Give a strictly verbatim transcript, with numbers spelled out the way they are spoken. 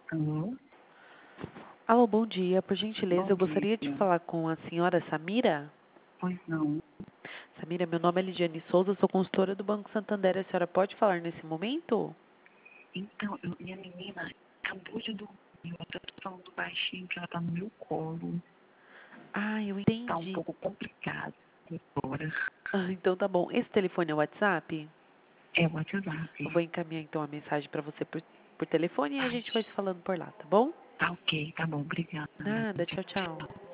Alô? Alô, bom dia. Por gentileza, Bom eu gostaria de dia. falar com a senhora Samira. Pois não. Samira, meu nome é Lidiane Souza, sou consultora do Banco Santander. A senhora pode falar nesse momento? Então, eu- minha menina acabou de dormir. Eu até tô falando baixinho que ela tá no meu colo. Ah, eu Tá um entendi. pouco complicado agora. Ah, então tá bom. Esse telefone é o WhatsApp? É o WhatsApp. Eu vou encaminhar então a mensagem para você por, por telefone e a Ai, gente vai se falando por lá, tá bom? tá ok, tá bom, obrigada. Nada, tchau, tchau.